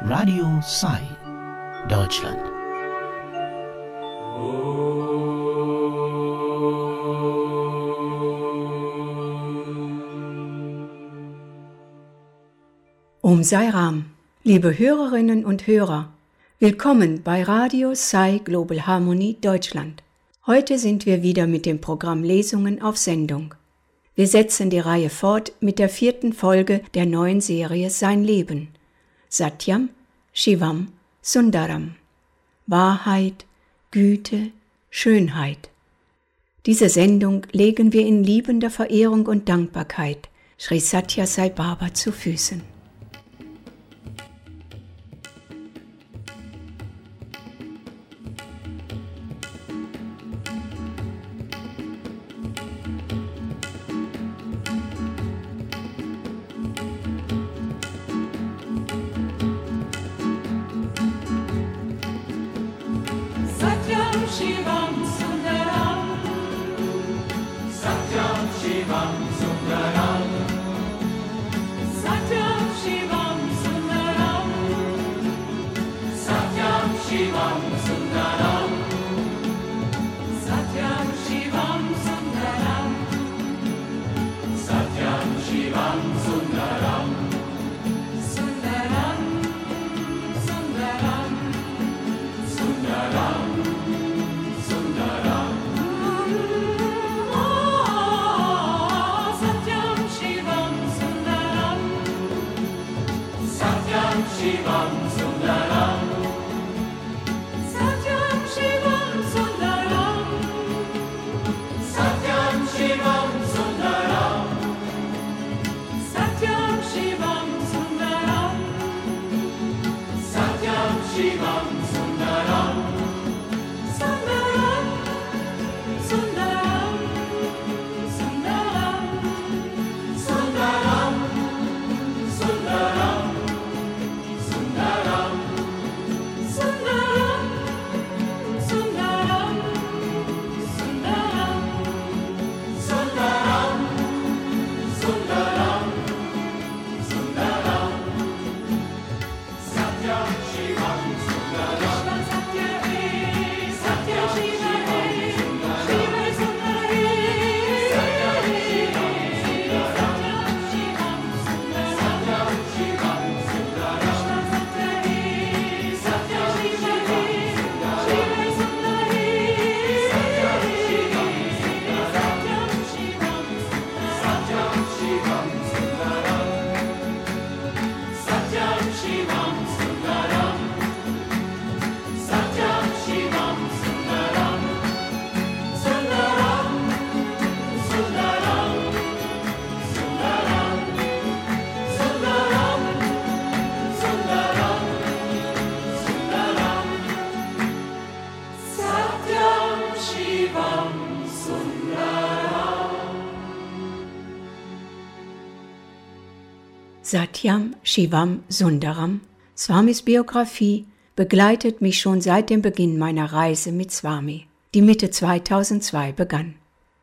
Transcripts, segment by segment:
Radio Sai, Deutschland. Om Sai Ram, liebe Hörerinnen und Hörer, willkommen bei Radio Sai Global Harmony Deutschland. Heute sind wir wieder mit dem Programm Lesungen auf Sendung. Wir setzen die Reihe fort mit der 4. Folge der neuen Serie Sein Leben. Satyam, Shivam, Sundaram. Wahrheit, Güte, Schönheit. Diese Sendung legen wir in liebender Verehrung und Dankbarkeit Sri Sathya Sai Baba zu Füßen. Satyam, Shivam, Sundaram, Swamis Biografie begleitet mich schon seit dem Beginn meiner Reise mit Swami, die Mitte 2002 begann.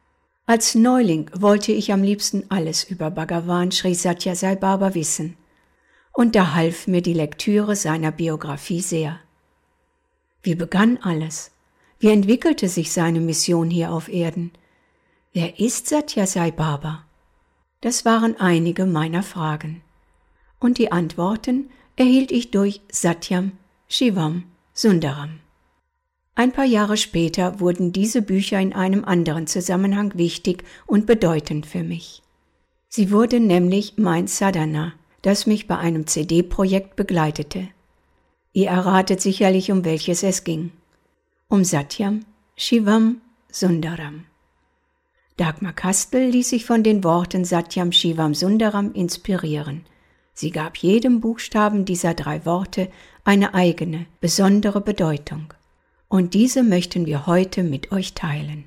Als Neuling wollte ich am liebsten alles über Bhagavan Sri Sathya Sai Baba wissen, und da half mir die Lektüre seiner Biografie sehr. Wie begann alles? Wie entwickelte sich seine Mission hier auf Erden? Wer ist Sathya Sai Baba? Das waren einige meiner Fragen. Und die Antworten erhielt ich durch Satyam, Shivam, Sundaram. Ein paar Jahre später wurden diese Bücher in einem anderen Zusammenhang wichtig und bedeutend für mich. Sie wurden nämlich mein Sadhana, das mich bei einem CD-Projekt begleitete. Ihr erratet sicherlich, um welches es ging. Um Satyam, Shivam, Sundaram. Dagmar Kastel ließ sich von den Worten Satyam, Shivam, Sundaram inspirieren. Sie gab jedem Buchstaben dieser 3 Worte eine eigene, besondere Bedeutung. Und diese möchten wir heute mit euch teilen.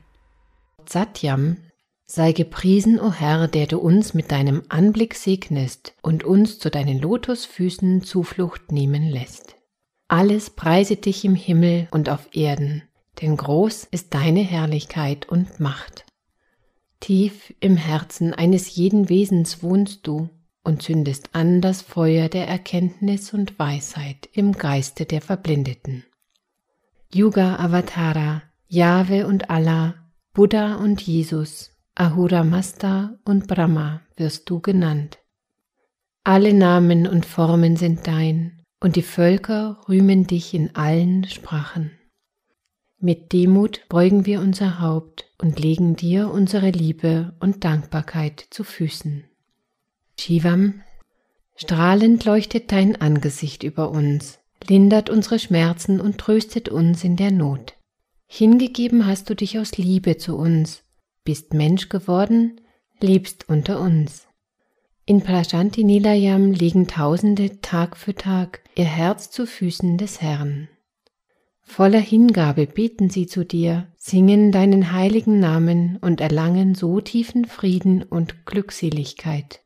Satyam, sei gepriesen, o Herr, der du uns mit deinem Anblick segnest und uns zu deinen Lotusfüßen Zuflucht nehmen lässt. Alles preiset dich im Himmel und auf Erden, denn groß ist deine Herrlichkeit und Macht. Tief im Herzen eines jeden Wesens wohnst du, und zündest an das Feuer der Erkenntnis und Weisheit im Geiste der Verblendeten. Yuga Avatara, Jahwe und Allah, Buddha und Jesus, Ahura Mazda und Brahma wirst du genannt. Alle Namen und Formen sind dein, und die Völker rühmen dich in allen Sprachen. Mit Demut beugen wir unser Haupt und legen dir unsere Liebe und Dankbarkeit zu Füßen. Shivam, strahlend leuchtet dein Angesicht über uns, lindert unsere Schmerzen und tröstet uns in der Not. Hingegeben hast du dich aus Liebe zu uns, bist Mensch geworden, lebst unter uns. In Prashanti Nilayam legen Tausende Tag für Tag ihr Herz zu Füßen des Herrn. Voller Hingabe beten sie zu dir, singen deinen heiligen Namen und erlangen so tiefen Frieden und Glückseligkeit.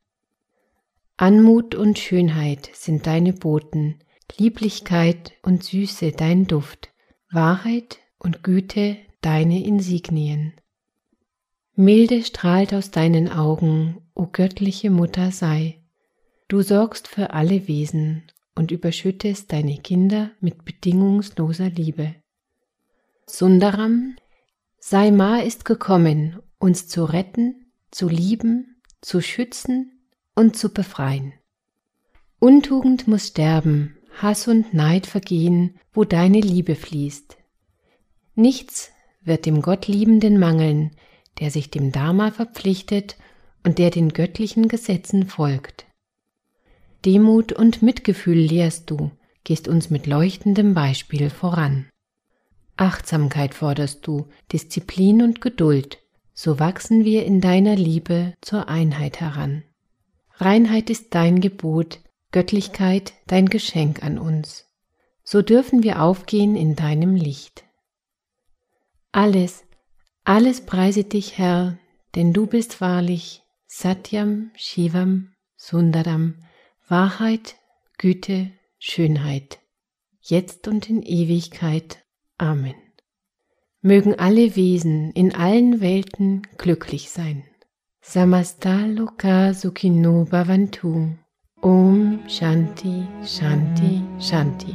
Anmut und Schönheit sind deine Boten, Lieblichkeit und Süße dein Duft, Wahrheit und Güte deine Insignien. Milde strahlt aus deinen Augen, o göttliche Mutter sei. Du sorgst für alle Wesen und überschüttest deine Kinder mit bedingungsloser Liebe. Sundaram, sei Ma ist gekommen, uns zu retten, zu lieben, zu schützen und zu befreien. Untugend muss sterben, Hass und Neid vergehen, wo deine Liebe fließt. Nichts wird dem Gottliebenden mangeln, der sich dem Dharma verpflichtet und der den göttlichen Gesetzen folgt. Demut und Mitgefühl lehrst du, gehst uns mit leuchtendem Beispiel voran. Achtsamkeit forderst du, Disziplin und Geduld, so wachsen wir in deiner Liebe zur Einheit heran. Reinheit ist dein Gebot, Göttlichkeit dein Geschenk an uns. So dürfen wir aufgehen in deinem Licht. Alles preiset dich, Herr, denn du bist wahrlich Satyam, Shivam, Sundaram, Wahrheit, Güte, Schönheit, jetzt und in Ewigkeit. Amen. Mögen alle Wesen in allen Welten glücklich sein. Samasta Loka Sukhino Bhavantu. Om Shanti Shanti Shanti.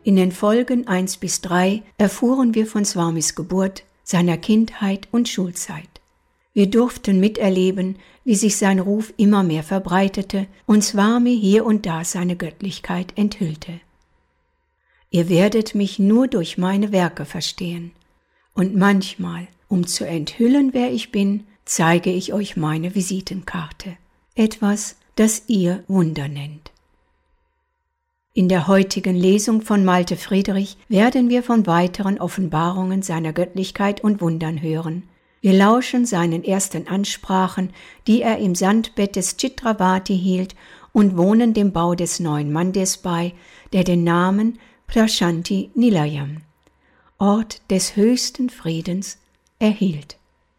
In den Folgen 1-3 erfuhren wir von Swamis Geburt, seiner Kindheit und Schulzeit. Wir durften miterleben, wie sich sein Ruf immer mehr verbreitete und Swami hier und da seine Göttlichkeit enthüllte. Ihr werdet mich nur durch meine Werke verstehen. Und manchmal, um zu enthüllen, wer ich bin, zeige ich euch meine Visitenkarte. Etwas, das ihr Wunder nennt. In der heutigen Lesung von Malte Friedrich werden wir von weiteren Offenbarungen seiner Göttlichkeit und Wundern hören. Wir lauschen seinen ersten Ansprachen, die er im Sandbett des Chitravati hielt, und wohnen dem Bau des neuen Mandirs bei, der den Namen Prashanti Nilayam, Ort des höchsten Friedens, erhielt.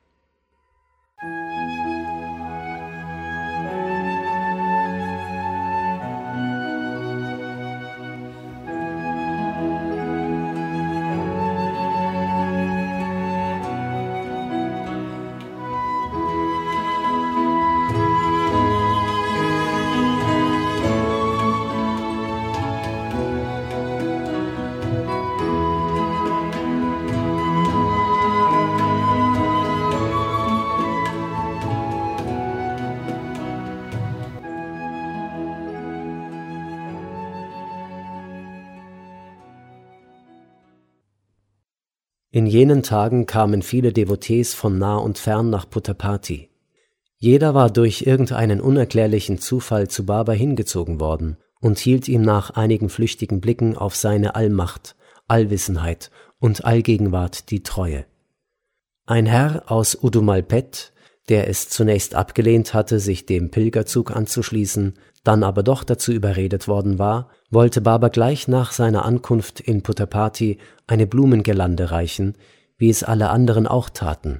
In jenen Tagen kamen viele Devotees von nah und fern nach Puttaparthi. Jeder war durch irgendeinen unerklärlichen Zufall zu Baba hingezogen worden und hielt ihm nach einigen flüchtigen Blicken auf seine Allmacht, Allwissenheit und Allgegenwart die Treue. Ein Herr aus Udumalpet, der es zunächst abgelehnt hatte, sich dem Pilgerzug anzuschließen, dann aber doch dazu überredet worden war, wollte Baba gleich nach seiner Ankunft in Puttaparthi eine Blumengirlande reichen, wie es alle anderen auch taten.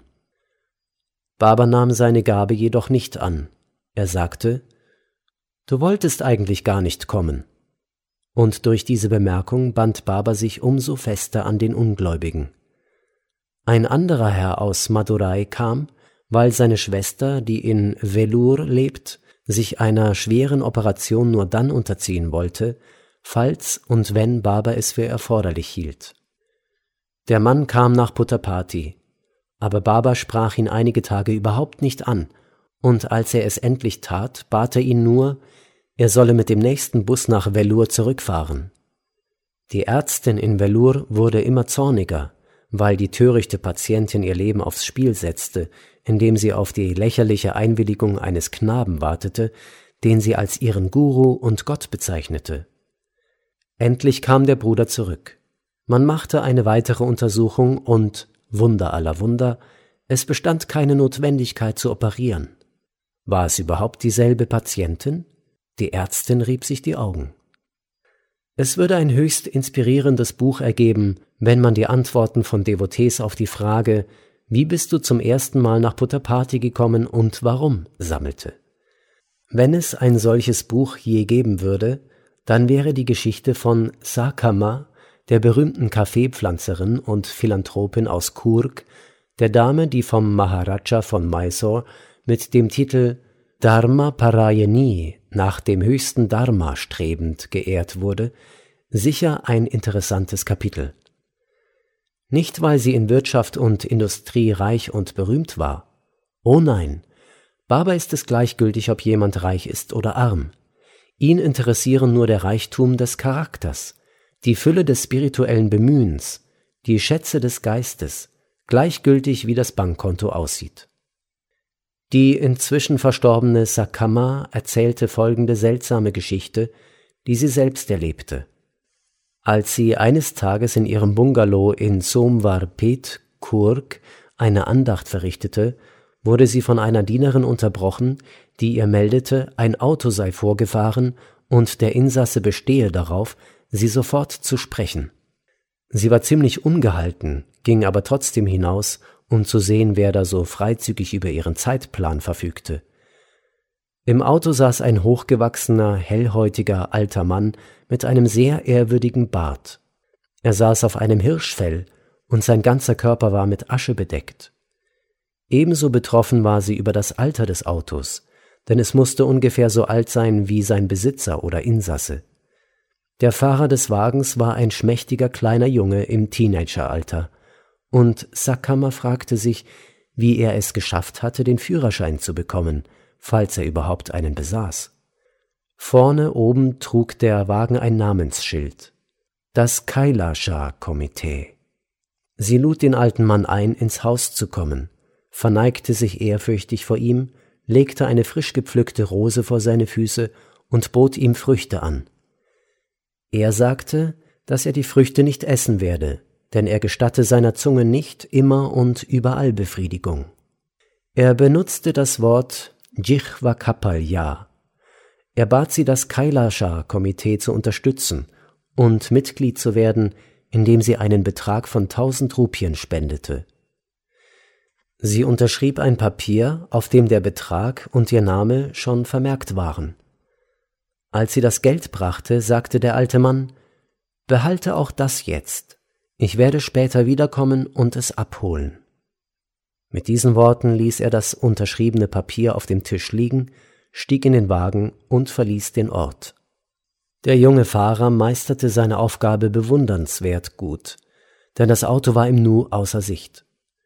Baba nahm seine Gabe jedoch nicht an. Er sagte: »Du wolltest eigentlich gar nicht kommen.« Und durch diese Bemerkung band Baba sich umso fester an den Ungläubigen. Ein anderer Herr aus Madurai kam, weil seine Schwester, die in Vellore lebt, sich einer schweren Operation nur dann unterziehen wollte, falls und wenn Baba es für erforderlich hielt. Der Mann kam nach Puttaparthi, aber Baba sprach ihn einige Tage überhaupt nicht an, und als er es endlich tat, bat er ihn nur, er solle mit dem nächsten Bus nach Vellore zurückfahren. Die Ärztin in Vellore wurde immer zorniger, weil die törichte Patientin ihr Leben aufs Spiel setzte, indem sie auf die lächerliche Einwilligung eines Knaben wartete, den sie als ihren Guru und Gott bezeichnete. Endlich kam der Bruder zurück. Man machte eine weitere Untersuchung und, Wunder aller Wunder, es bestand keine Notwendigkeit zu operieren. War es überhaupt dieselbe Patientin? Die Ärztin rieb sich die Augen. Es würde ein höchst inspirierendes Buch ergeben, wenn man die Antworten von Devotees auf die Frage »Wie bist du zum ersten Mal nach Puttaparthi gekommen und warum?« sammelte. Wenn es ein solches Buch je geben würde, dann wäre die Geschichte von Sakama, der berühmten Kaffeepflanzerin und Philanthropin aus Coorg, der Dame, die vom Maharaja von Mysore mit dem Titel Dharma Parayani, nach dem höchsten Dharma strebend, geehrt wurde, sicher ein interessantes Kapitel. Nicht, weil sie in Wirtschaft und Industrie reich und berühmt war. Oh nein, Baba ist es gleichgültig, ob jemand reich ist oder arm. Ihn interessieren nur der Reichtum des Charakters, die Fülle des spirituellen Bemühens, die Schätze des Geistes, gleichgültig wie das Bankkonto aussieht. Die inzwischen verstorbene Sakama erzählte folgende seltsame Geschichte, die sie selbst erlebte. Als sie eines Tages in ihrem Bungalow in Somwarpet, Coorg, eine Andacht verrichtete, wurde sie von einer Dienerin unterbrochen, die ihr meldete, ein Auto sei vorgefahren und der Insasse bestehe darauf, sie sofort zu sprechen. Sie war ziemlich ungehalten, ging aber trotzdem hinaus, um zu sehen, wer da so freizügig über ihren Zeitplan verfügte. Im Auto saß ein hochgewachsener, hellhäutiger alter Mann mit einem sehr ehrwürdigen Bart. Er saß auf einem Hirschfell und sein ganzer Körper war mit Asche bedeckt. Ebenso betroffen war sie über das Alter des Autos, denn es musste ungefähr so alt sein wie sein Besitzer oder Insasse. Der Fahrer des Wagens war ein schmächtiger kleiner Junge im Teenageralter, und Sakamma fragte sich, wie er es geschafft hatte, den Führerschein zu bekommen, falls er überhaupt einen besaß. Vorne oben trug der Wagen ein Namensschild: das Kailasha-Komitee. Sie lud den alten Mann ein, ins Haus zu kommen, verneigte sich ehrfürchtig vor ihm, legte eine frisch gepflückte Rose vor seine Füße und bot ihm Früchte an. Er sagte, dass er die Früchte nicht essen werde, denn er gestatte seiner Zunge nicht immer und überall Befriedigung. Er benutzte das Wort Jichva Kapalya. Er bat sie, das Kailasha-Komitee zu unterstützen und Mitglied zu werden, indem sie einen Betrag von 1000 Rupien spendete. Sie unterschrieb ein Papier, auf dem der Betrag und ihr Name schon vermerkt waren. Als sie das Geld brachte, sagte der alte Mann: »Behalte auch das jetzt. Ich werde später wiederkommen und es abholen.« Mit diesen Worten ließ er das unterschriebene Papier auf dem Tisch liegen, stieg in den Wagen und verließ den Ort. Der junge Fahrer meisterte seine Aufgabe bewundernswert gut, denn das Auto war im Nu außer Sicht.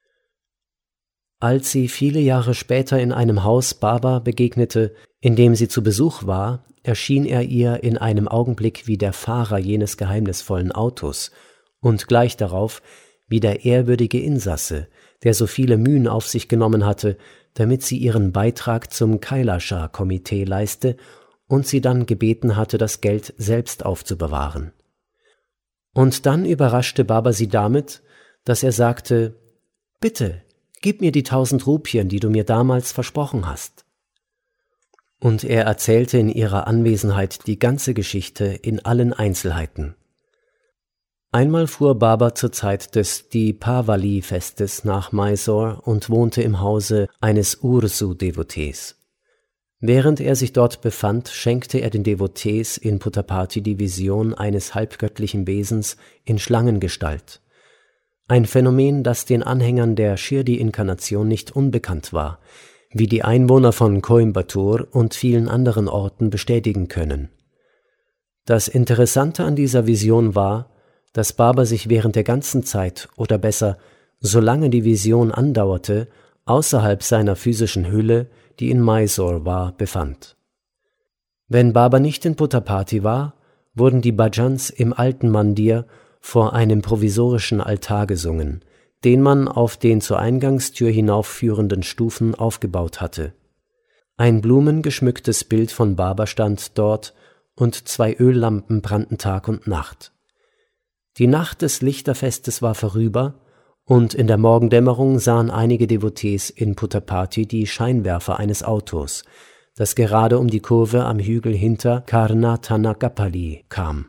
Als sie viele Jahre später in einem Haus Baba begegnete, in dem sie zu Besuch war, erschien er ihr in einem Augenblick wie der Fahrer jenes geheimnisvollen Autos und gleich darauf wie der ehrwürdige Insasse, der so viele Mühen auf sich genommen hatte, damit sie ihren Beitrag zum Kailasha-Komitee leiste und sie dann gebeten hatte, das Geld selbst aufzubewahren. Und dann überraschte Baba sie damit, dass er sagte: »Bitte, gib mir die 1000 Rupien, die du mir damals versprochen hast.« Und er erzählte in ihrer Anwesenheit die ganze Geschichte in allen Einzelheiten. Einmal fuhr Baba zur Zeit des Deepavali-Festes nach Mysore und wohnte im Hause eines Ursu-Devotees. Während er sich dort befand, schenkte er den Devotees in Puttaparthi die Vision eines halbgöttlichen Wesens in Schlangengestalt. Ein Phänomen, das den Anhängern der Shirdi-Inkarnation nicht unbekannt war, wie die Einwohner von Coimbatore und vielen anderen Orten bestätigen können. Das Interessante an dieser Vision war, dass Baba sich während der ganzen Zeit, oder besser, solange die Vision andauerte, außerhalb seiner physischen Hülle, die in Mysore war, befand. Wenn Baba nicht in Puttaparthi war, wurden die Bhajans im alten Mandir vor einem provisorischen Altar gesungen, den man auf den zur Eingangstür hinaufführenden Stufen aufgebaut hatte. Ein blumengeschmücktes Bild von Baba stand dort und 2 Öllampen brannten Tag und Nacht. Die Nacht des Lichterfestes war vorüber, und in der Morgendämmerung sahen einige Devotees in Puttaparthi die Scheinwerfer eines Autos, das gerade um die Kurve am Hügel hinter Karnatanagapalli kam.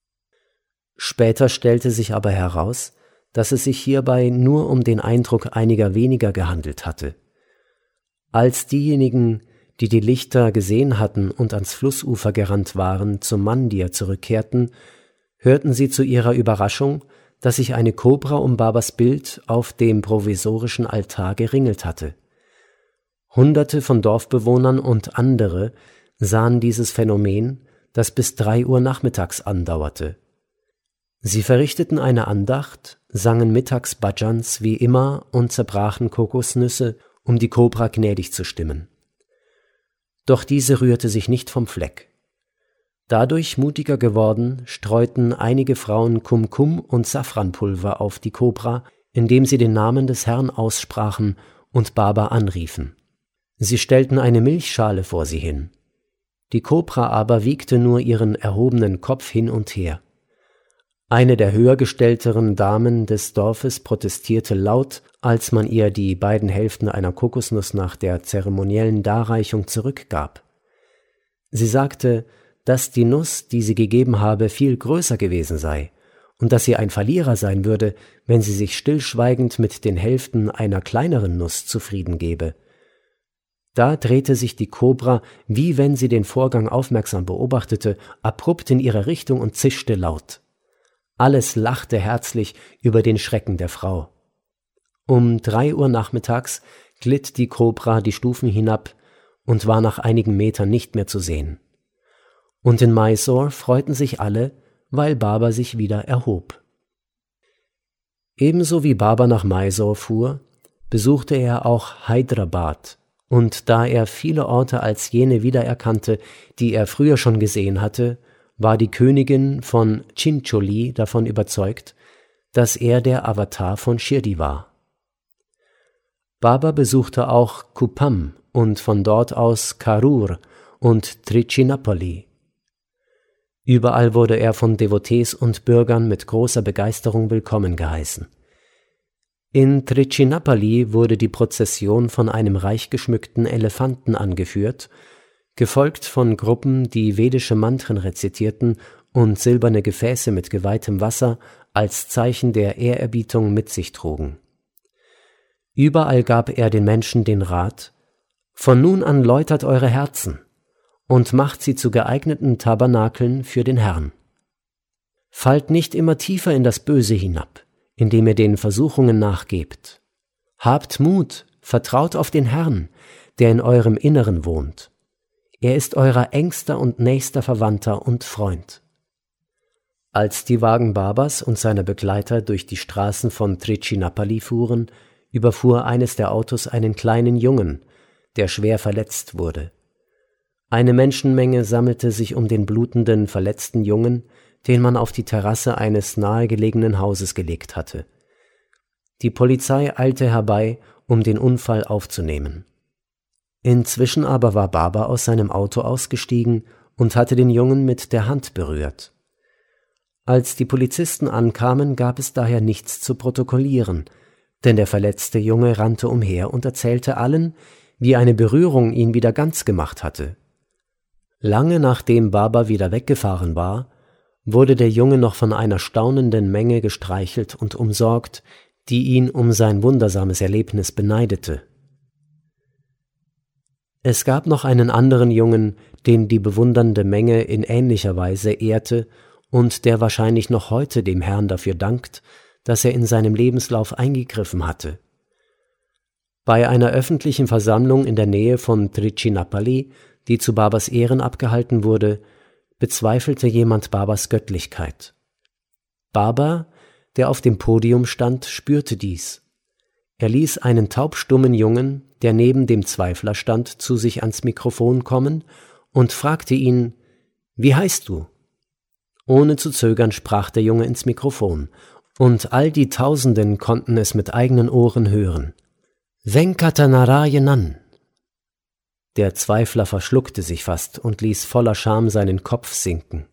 Später stellte sich aber heraus, dass es sich hierbei nur um den Eindruck einiger weniger gehandelt hatte. Als diejenigen, die die Lichter gesehen hatten und ans Flussufer gerannt waren, zum Mandir zurückkehrten, hörten sie zu ihrer Überraschung, dass sich eine Kobra um Babas Bild auf dem provisorischen Altar geringelt hatte. Hunderte von Dorfbewohnern und andere sahen dieses Phänomen, das bis 3 Uhr nachmittags andauerte. Sie verrichteten eine Andacht, sangen mittags Bhajans wie immer und zerbrachen Kokosnüsse, um die Kobra gnädig zu stimmen. Doch diese rührte sich nicht vom Fleck. Dadurch mutiger geworden, streuten einige Frauen Kumkum und Safranpulver auf die Kobra, indem sie den Namen des Herrn aussprachen und Baba anriefen. Sie stellten eine Milchschale vor sie hin. Die Kobra aber wiegte nur ihren erhobenen Kopf hin und her. Eine der höhergestellteren Damen des Dorfes protestierte laut, als man ihr die beiden Hälften einer Kokosnuss nach der zeremoniellen Darreichung zurückgab. Sie sagte, dass die Nuss, die sie gegeben habe, viel größer gewesen sei und dass sie ein Verlierer sein würde, wenn sie sich stillschweigend mit den Hälften einer kleineren Nuss zufrieden gebe. Da drehte sich die Kobra, wie wenn sie den Vorgang aufmerksam beobachtete, abrupt in ihre Richtung und zischte laut. Alles lachte herzlich über den Schrecken der Frau. Um 3 Uhr nachmittags glitt die Kobra die Stufen hinab und war nach einigen Metern nicht mehr zu sehen. Und in Mysore freuten sich alle, weil Baba sich wieder erhob. Ebenso wie Baba nach Mysore fuhr, besuchte er auch Hyderabad, und da er viele Orte als jene wiedererkannte, die er früher schon gesehen hatte, war die Königin von Chincholi davon überzeugt, dass er der Avatar von Shirdi war. Baba besuchte auch Kuppam und von dort aus Karur und Trichinopoli. Überall wurde er von Devotees und Bürgern mit großer Begeisterung willkommen geheißen. In Trichinopoli wurde die Prozession von einem reich geschmückten Elefanten angeführt, gefolgt von Gruppen, die vedische Mantren rezitierten und silberne Gefäße mit geweihtem Wasser als Zeichen der Ehrerbietung mit sich trugen. Überall gab er den Menschen den Rat: Von nun an läutert eure Herzen und macht sie zu geeigneten Tabernakeln für den Herrn. Fallt nicht immer tiefer in das Böse hinab, indem ihr den Versuchungen nachgebt. Habt Mut, vertraut auf den Herrn, der in eurem Inneren wohnt. Er ist euer engster und nächster Verwandter und Freund. Als die Wagen Babas und seiner Begleiter durch die Straßen von Trichinopoli fuhren, überfuhr eines der Autos einen kleinen Jungen, der schwer verletzt wurde. Eine Menschenmenge sammelte sich um den blutenden, verletzten Jungen, den man auf die Terrasse eines nahegelegenen Hauses gelegt hatte. Die Polizei eilte herbei, um den Unfall aufzunehmen. Inzwischen aber war Baba aus seinem Auto ausgestiegen und hatte den Jungen mit der Hand berührt. Als die Polizisten ankamen, gab es daher nichts zu protokollieren, denn der verletzte Junge rannte umher und erzählte allen, wie eine Berührung ihn wieder ganz gemacht hatte. Lange nachdem Baba wieder weggefahren war, wurde der Junge noch von einer staunenden Menge gestreichelt und umsorgt, die ihn um sein wundersames Erlebnis beneidete. Es gab noch einen anderen Jungen, den die bewundernde Menge in ähnlicher Weise ehrte und der wahrscheinlich noch heute dem Herrn dafür dankt, dass er in seinem Lebenslauf eingegriffen hatte. Bei einer öffentlichen Versammlung in der Nähe von Trichinopoli, die zu Babas Ehren abgehalten wurde, bezweifelte jemand Babas Göttlichkeit. Baba, der auf dem Podium stand, spürte dies. Er ließ einen taubstummen Jungen, der neben dem Zweifler stand, zu sich ans Mikrofon kommen und fragte ihn: »Wie heißt du?« Ohne zu zögern sprach der Junge ins Mikrofon, und all die Tausenden konnten es mit eigenen Ohren hören. »Venkata-Narayanan!« Der Zweifler verschluckte sich fast und ließ voller Scham seinen Kopf sinken.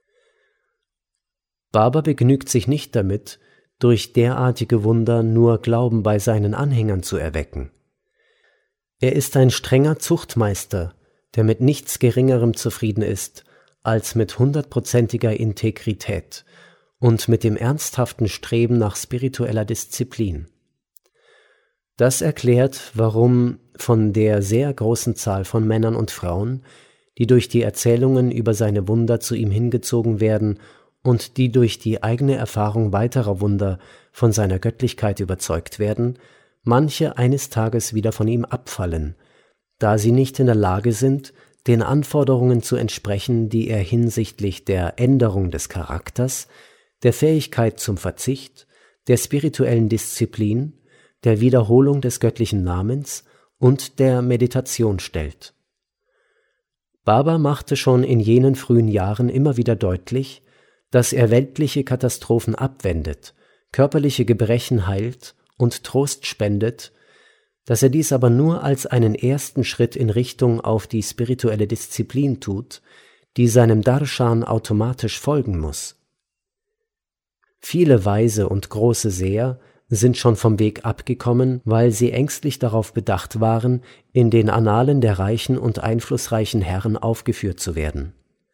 Baba begnügt sich nicht damit, durch derartige Wunder nur Glauben bei seinen Anhängern zu erwecken. Er ist ein strenger Zuchtmeister, der mit nichts Geringerem zufrieden ist als mit 100%iger Integrität und mit dem ernsthaften Streben nach spiritueller Disziplin. Das erklärt, warum von der sehr großen Zahl von Männern und Frauen, die durch die Erzählungen über seine Wunder zu ihm hingezogen werden und die durch die eigene Erfahrung weiterer Wunder von seiner Göttlichkeit überzeugt werden, manche eines Tages wieder von ihm abfallen, da sie nicht in der Lage sind, den Anforderungen zu entsprechen, die er hinsichtlich der Änderung des Charakters, der Fähigkeit zum Verzicht, der spirituellen Disziplin, der Wiederholung des göttlichen Namens und der Meditation stellt. Baba machte schon in jenen frühen Jahren immer wieder deutlich, dass er weltliche Katastrophen abwendet, körperliche Gebrechen heilt und Trost spendet, dass er dies aber nur als einen ersten Schritt in Richtung auf die spirituelle Disziplin tut, die seinem Darshan automatisch folgen muss. Viele weise und große Seher sind schon vom Weg abgekommen, weil sie ängstlich darauf bedacht waren, in den Annalen der reichen und einflussreichen Herren aufgeführt zu werden.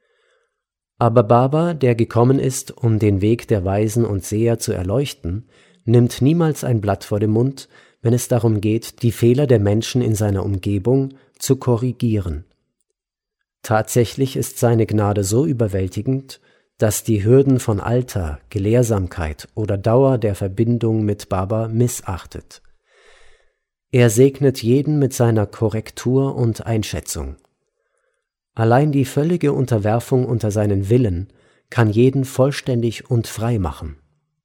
Aber Baba, der gekommen ist, um den Weg der Weisen und Seher zu erleuchten, nimmt niemals ein Blatt vor den Mund, wenn es darum geht, die Fehler der Menschen in seiner Umgebung zu korrigieren. Tatsächlich ist seine Gnade so überwältigend, dass die Hürden von Alter, Gelehrsamkeit oder Dauer der Verbindung mit Baba missachtet. Er segnet jeden mit seiner Korrektur und Einschätzung. Allein die völlige Unterwerfung unter seinen Willen kann jeden vollständig und frei machen.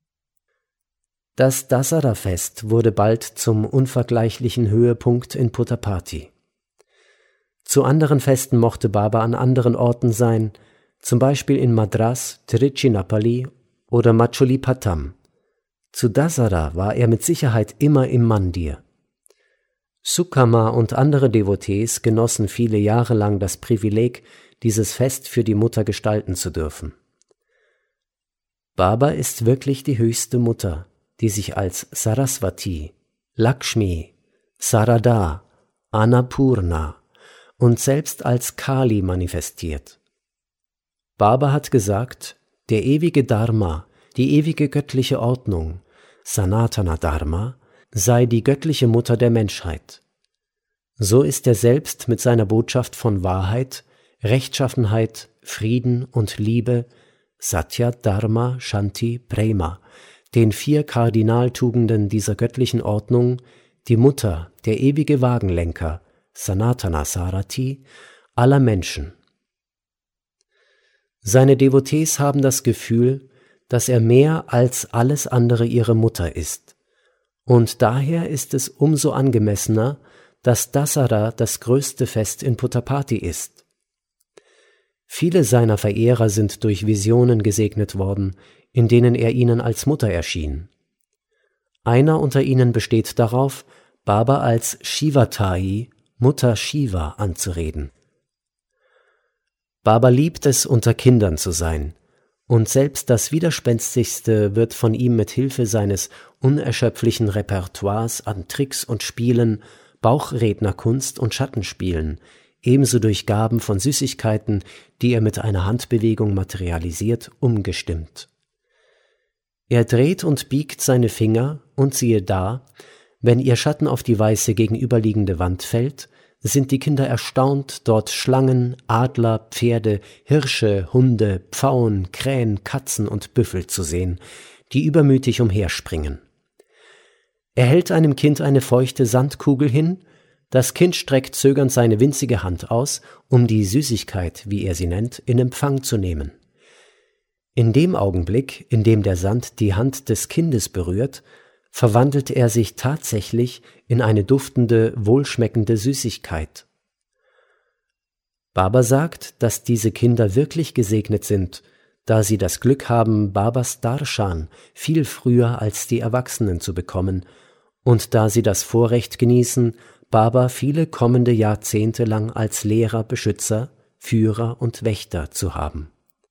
Das Dasara-Fest wurde bald zum unvergleichlichen Höhepunkt in Puttaparthi. Zu anderen Festen mochte Baba an anderen Orten sein, zum Beispiel in Madras, Tiruchinappalli oder Machulipattam. Zu Dasara war er mit Sicherheit immer im Mandir. Sukamma und andere Devotees genossen viele Jahre lang das Privileg, dieses Fest für die Mutter gestalten zu dürfen. Baba ist wirklich die höchste Mutter, die sich als Saraswati, Lakshmi, Sarada, Annapurna und selbst als Kali manifestiert. Baba hat gesagt, der ewige Dharma, die ewige göttliche Ordnung, Sanatana Dharma, sei die göttliche Mutter der Menschheit. So ist er selbst mit seiner Botschaft von Wahrheit, Rechtschaffenheit, Frieden und Liebe, Satya, Dharma, Shanti, Prema, den 4 Kardinaltugenden dieser göttlichen Ordnung, die Mutter, der ewige Wagenlenker, Sanatana Sarati, aller Menschen. Seine Devotees haben das Gefühl, dass er mehr als alles andere ihre Mutter ist. Und daher ist es umso angemessener, dass Dasara das größte Fest in Puttaparthi ist. Viele seiner Verehrer sind durch Visionen gesegnet worden, in denen er ihnen als Mutter erschien. Einer unter ihnen besteht darauf, Baba als Shivatai, Mutter Shiva, anzureden. Baba liebt es, unter Kindern zu sein, und selbst das Widerspenstigste wird von ihm mit Hilfe seines unerschöpflichen Repertoires an Tricks und Spielen, Bauchrednerkunst und Schattenspielen, ebenso durch Gaben von Süßigkeiten, die er mit einer Handbewegung materialisiert, umgestimmt. Er dreht und biegt seine Finger, und siehe da, wenn ihr Schatten auf die weiße gegenüberliegende Wand fällt, sind die Kinder erstaunt, dort Schlangen, Adler, Pferde, Hirsche, Hunde, Pfauen, Krähen, Katzen und Büffel zu sehen, die übermütig umherspringen. Er hält einem Kind eine feuchte Sandkugel hin, das Kind streckt zögernd seine winzige Hand aus, um die Süßigkeit, wie er sie nennt, in Empfang zu nehmen. In dem Augenblick, in dem der Sand die Hand des Kindes berührt, verwandelt er sich tatsächlich in eine duftende, wohlschmeckende Süßigkeit. Baba sagt, dass diese Kinder wirklich gesegnet sind, da sie das Glück haben, Babas Darshan viel früher als die Erwachsenen zu bekommen und da sie das Vorrecht genießen, Baba viele kommende Jahrzehnte lang als Lehrer, Beschützer, Führer und Wächter zu haben.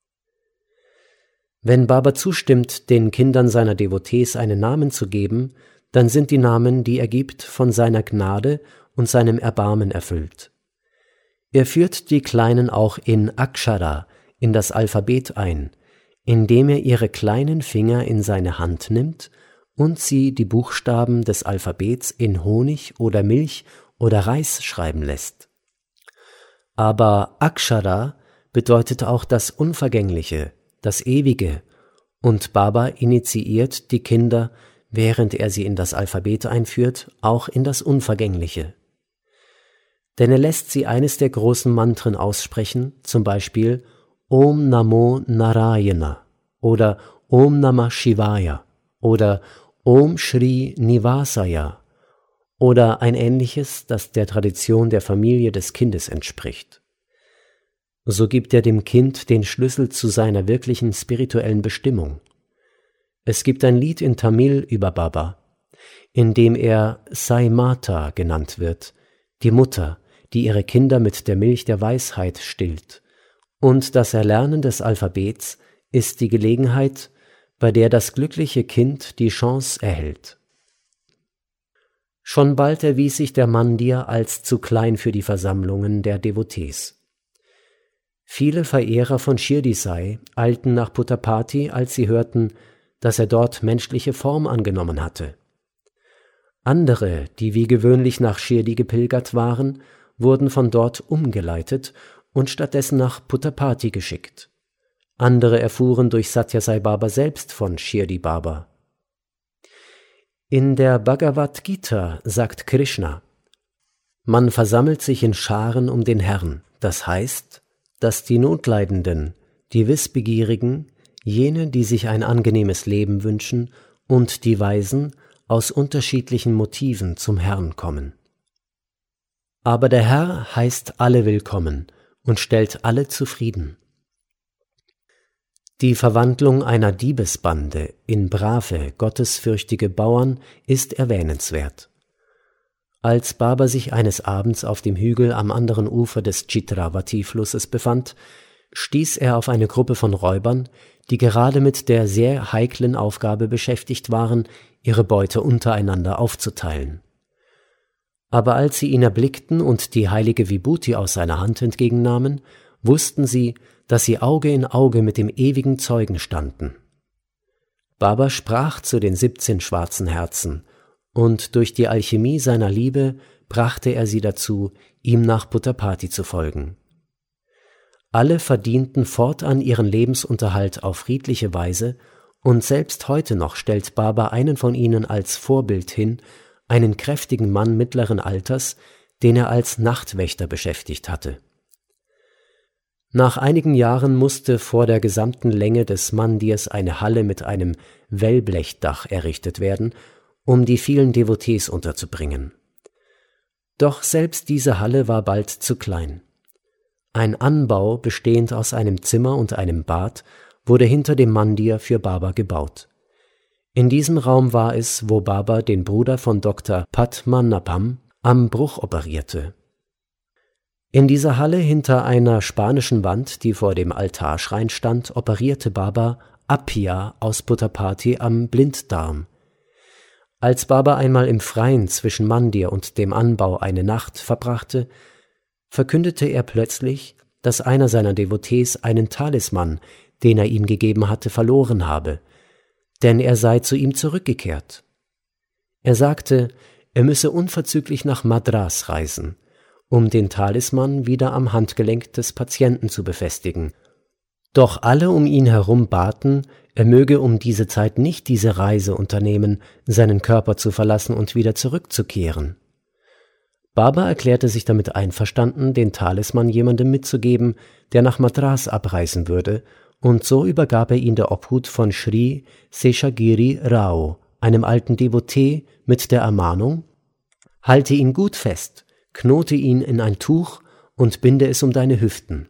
Wenn Baba zustimmt, den Kindern seiner Devotees einen Namen zu geben, dann sind die Namen, die er gibt, von seiner Gnade und seinem Erbarmen erfüllt. Er führt die Kleinen auch in Akshara, in das Alphabet ein, indem er ihre kleinen Finger in seine Hand nimmt und sie die Buchstaben des Alphabets in Honig oder Milch oder Reis schreiben lässt. Aber Akshara bedeutet auch das Unvergängliche, das Ewige, und Baba initiiert die Kinder, während er sie in das Alphabet einführt, auch in das Unvergängliche. Denn er lässt sie eines der großen Mantren aussprechen, zum Beispiel Om Namo Narayana oder Om Namah Shivaya oder Om Shri Nivasaya oder ein ähnliches, das der Tradition der Familie des Kindes entspricht. So gibt er dem Kind den Schlüssel zu seiner wirklichen spirituellen Bestimmung. Es gibt ein Lied in Tamil über Baba, in dem er Sai Mata genannt wird, die Mutter, die ihre Kinder mit der Milch der Weisheit stillt, und das Erlernen des Alphabets ist die Gelegenheit, bei der das glückliche Kind die Chance erhält. Schon bald erwies sich der Mandir als zu klein für die Versammlungen der Devotees. Viele Verehrer von Shirdi Sai eilten nach Puttaparthi, als sie hörten, dass er dort menschliche Form angenommen hatte. Andere, die wie gewöhnlich nach Shirdi gepilgert waren, wurden von dort umgeleitet und stattdessen nach Puttaparthi geschickt. Andere erfuhren durch Satya Sai Baba selbst von Shirdi Baba. In der Bhagavad Gita sagt Krishna: Man versammelt sich in Scharen um den Herrn, das heißt, dass die Notleidenden, die Wissbegierigen, jene, die sich ein angenehmes Leben wünschen, und die Weisen aus unterschiedlichen Motiven zum Herrn kommen. Aber der Herr heißt alle willkommen und stellt alle zufrieden. Die Verwandlung einer Diebesbande in brave, gottesfürchtige Bauern ist erwähnenswert. Als Baba sich eines Abends auf dem Hügel am anderen Ufer des Chitravati-Flusses befand, stieß er auf eine Gruppe von Räubern, die gerade mit der sehr heiklen Aufgabe beschäftigt waren, ihre Beute untereinander aufzuteilen. Aber als sie ihn erblickten und die heilige Vibhuti aus seiner Hand entgegennahmen, wussten sie, dass sie Auge in Auge mit dem ewigen Zeugen standen. Baba sprach zu den 17 schwarzen Herzen, und durch die Alchemie seiner Liebe brachte er sie dazu, ihm nach Puttapati zu folgen. Alle verdienten fortan ihren Lebensunterhalt auf friedliche Weise, und selbst heute noch stellt Baba einen von ihnen als Vorbild hin, einen kräftigen Mann mittleren Alters, den er als Nachtwächter beschäftigt hatte. Nach einigen Jahren musste vor der gesamten Länge des Mandirs eine Halle mit einem Wellblechdach errichtet werden, um die vielen Devotees unterzubringen. Doch selbst diese Halle war bald zu klein. Ein Anbau, bestehend aus einem Zimmer und einem Bad, wurde hinter dem Mandir für Baba gebaut. In diesem Raum war es, wo Baba den Bruder von Dr. Padmanabham am Bruch operierte. In dieser Halle hinter einer spanischen Wand, die vor dem Altarschrein stand, operierte Baba Appia aus Puttapati am Blinddarm. Als Baba einmal im Freien zwischen Mandir und dem Anbau eine Nacht verbrachte, verkündete er plötzlich, dass einer seiner Devotees einen Talisman, den er ihm gegeben hatte, verloren habe, denn er sei zu ihm zurückgekehrt. Er sagte, er müsse unverzüglich nach Madras reisen, um den Talisman wieder am Handgelenk des Patienten zu befestigen. Doch alle um ihn herum baten, er möge um diese Zeit nicht diese Reise unternehmen, seinen Körper zu verlassen und wieder zurückzukehren. Baba erklärte sich damit einverstanden, den Talisman jemandem mitzugeben, der nach Madras abreisen würde, und so übergab er ihn der Obhut von Sri Seshagiri Rao, einem alten Devotee, mit der Ermahnung: Halte ihn gut fest, knote ihn in ein Tuch und binde es um deine Hüften.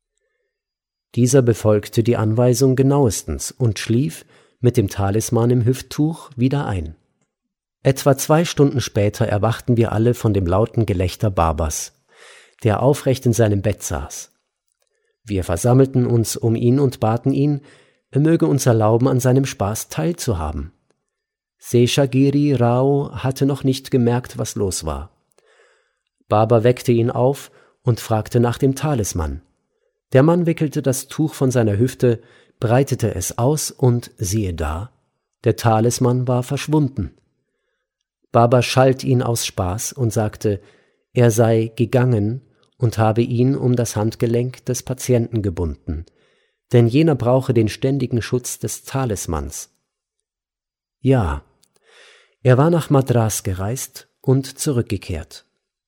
Dieser befolgte die Anweisung genauestens und schlief, mit dem Talisman im Hüfttuch, wieder ein. Etwa 2 Stunden später erwachten wir alle von dem lauten Gelächter Babas, der aufrecht in seinem Bett saß. Wir versammelten uns um ihn und baten ihn, er möge uns erlauben, an seinem Spaß teilzuhaben. Seshagiri Rao hatte noch nicht gemerkt, was los war. Baba weckte ihn auf und fragte nach dem Talisman. Der Mann wickelte das Tuch von seiner Hüfte, breitete es aus und siehe da, der Talisman war verschwunden. Baba schalt ihn aus Spaß und sagte, er sei gegangen und habe ihn um das Handgelenk des Patienten gebunden, denn jener brauche den ständigen Schutz des Talismans. Ja, er war nach Madras gereist und zurückgekehrt.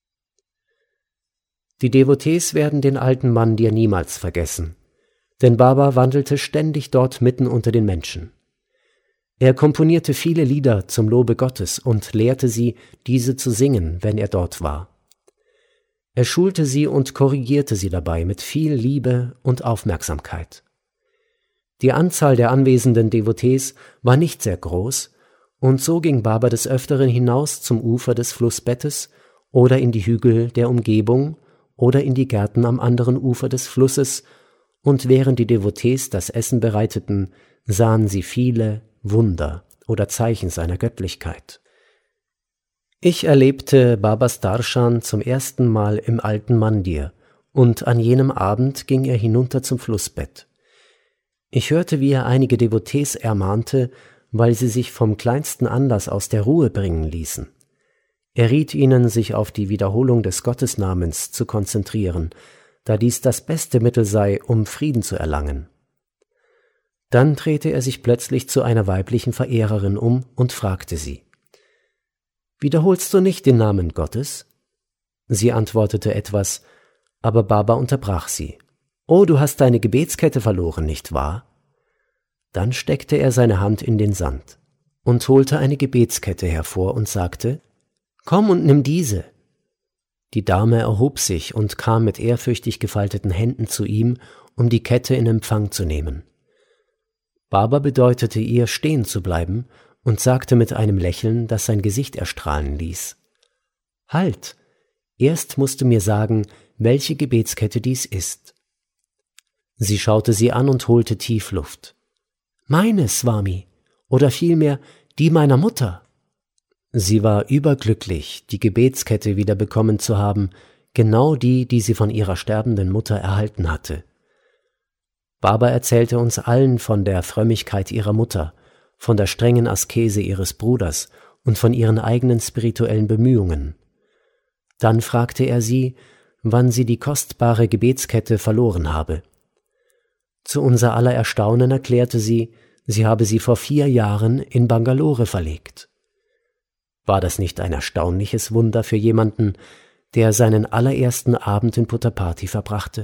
Die Devotees werden den alten Mandir niemals vergessen, denn Baba wandelte ständig dort mitten unter den Menschen. Er komponierte viele Lieder zum Lobe Gottes und lehrte sie, diese zu singen, wenn er dort war. Er schulte sie und korrigierte sie dabei mit viel Liebe und Aufmerksamkeit. Die Anzahl der anwesenden Devotees war nicht sehr groß, und so ging Baba des Öfteren hinaus zum Ufer des Flussbettes oder in die Hügel der Umgebung oder in die Gärten am anderen Ufer des Flusses, und während die Devotees das Essen bereiteten, sahen sie viele Wunder oder Zeichen seiner Göttlichkeit. Ich erlebte Babas Darshan zum ersten Mal im alten Mandir, und an jenem Abend ging er hinunter zum Flussbett. Ich hörte, wie er einige Devotees ermahnte, weil sie sich vom kleinsten Anlass aus der Ruhe bringen ließen. Er riet ihnen, sich auf die Wiederholung des Gottesnamens zu konzentrieren, da dies das beste Mittel sei, um Frieden zu erlangen. Dann drehte er sich plötzlich zu einer weiblichen Verehrerin um und fragte sie: »Wiederholst du nicht den Namen Gottes?« Sie antwortete etwas, aber Baba unterbrach sie. »Oh, du hast deine Gebetskette verloren, nicht wahr?« Dann steckte er seine Hand in den Sand und holte eine Gebetskette hervor und sagte, »Komm und nimm diese.« Die Dame erhob sich und kam mit ehrfürchtig gefalteten Händen zu ihm, um die Kette in Empfang zu nehmen. Baba bedeutete ihr, stehen zu bleiben und sagte mit einem Lächeln, das sein Gesicht erstrahlen ließ, »Halt! Erst musst du mir sagen, welche Gebetskette dies ist.« Sie schaute sie an und holte tief Luft. »Meine, Swami, oder vielmehr die meiner Mutter.« Sie war überglücklich, die Gebetskette wieder bekommen zu haben, genau die, die sie von ihrer sterbenden Mutter erhalten hatte. Baba erzählte uns allen von der Frömmigkeit ihrer Mutter, von der strengen Askese ihres Bruders und von ihren eigenen spirituellen Bemühungen. Dann fragte er sie, wann sie die kostbare Gebetskette verloren habe. Zu unser aller Erstaunen erklärte sie, sie habe sie vor 4 Jahren in Bangalore verlegt. War das nicht ein erstaunliches Wunder für jemanden, der seinen allerersten Abend in Puttaparthi verbrachte?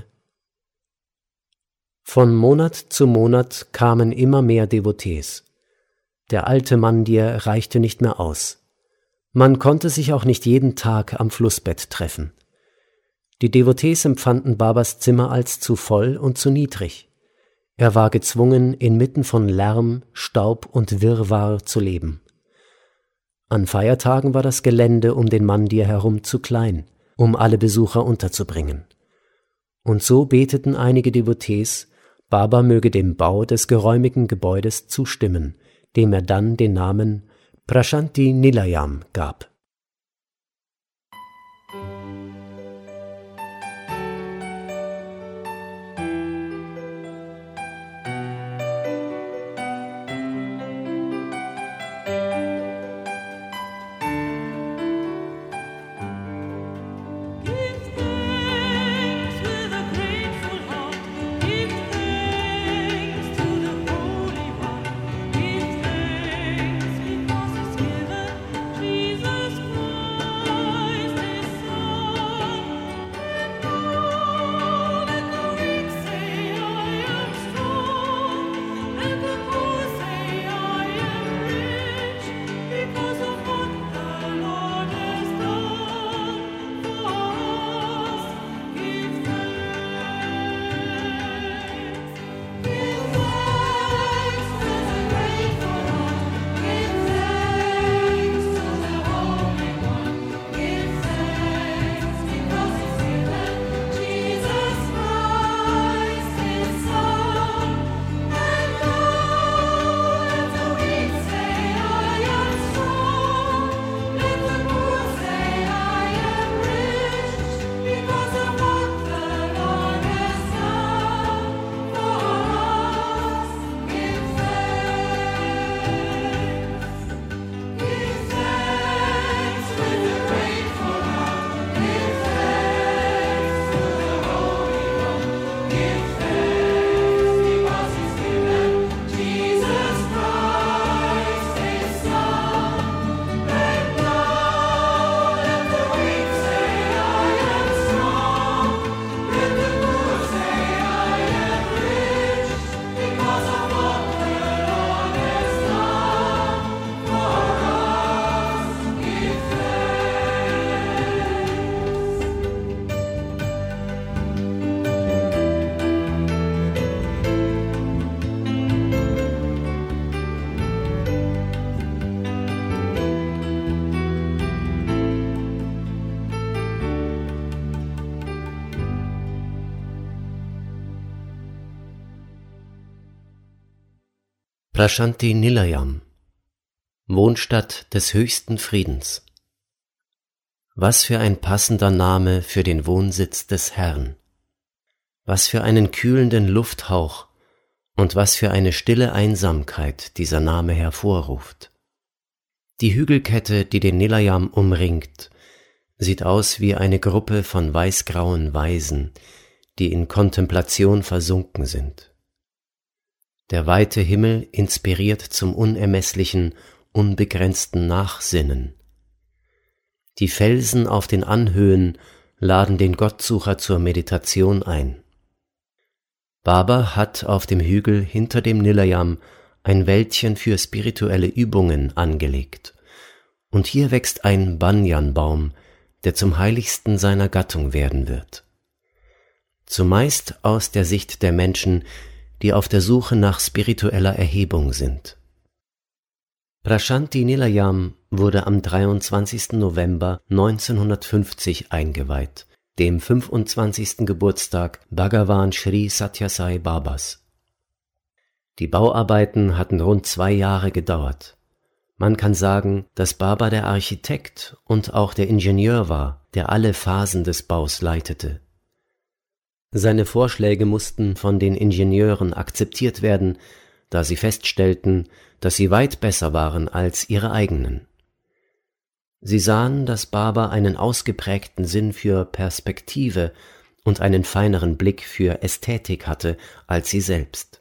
Von Monat zu Monat kamen immer mehr Devotees. Der alte Mandir reichte nicht mehr aus. Man konnte sich auch nicht jeden Tag am Flussbett treffen. Die Devotees empfanden Babas Zimmer als zu voll und zu niedrig. Er war gezwungen, inmitten von Lärm, Staub und Wirrwarr zu leben. An Feiertagen war das Gelände um den Mandir herum zu klein, um alle Besucher unterzubringen. Und so beteten einige Devotees, Baba möge dem Bau des geräumigen Gebäudes zustimmen, dem er dann den Namen Prashanti Nilayam gab. Prashanti Nilayam, Wohnstatt des höchsten Friedens. Was für ein passender Name für den Wohnsitz des Herrn. Was für einen kühlenden Lufthauch und was für eine stille Einsamkeit dieser Name hervorruft. Die Hügelkette, die den Nilayam umringt, sieht aus wie eine Gruppe von weißgrauen Weisen, die in Kontemplation versunken sind. Der weite Himmel inspiriert zum unermesslichen, unbegrenzten Nachsinnen. Die Felsen auf den Anhöhen laden den Gottsucher zur Meditation ein. Baba hat auf dem Hügel hinter dem Nilayam ein Wäldchen für spirituelle Übungen angelegt. Und hier wächst ein Banyanbaum, der zum heiligsten seiner Gattung werden wird. Zumeist aus der Sicht der Menschen, die auf der Suche nach spiritueller Erhebung sind. Prashanti Nilayam wurde am 23. November 1950 eingeweiht, dem 25. Geburtstag Bhagavan Sri Sathya Sai Babas. Die Bauarbeiten hatten rund 2 Jahre gedauert. Man kann sagen, dass Baba der Architekt und auch der Ingenieur war, der alle Phasen des Baus leitete. Seine Vorschläge mussten von den Ingenieuren akzeptiert werden, da sie feststellten, dass sie weit besser waren als ihre eigenen. Sie sahen, dass Baba einen ausgeprägten Sinn für Perspektive und einen feineren Blick für Ästhetik hatte als sie selbst.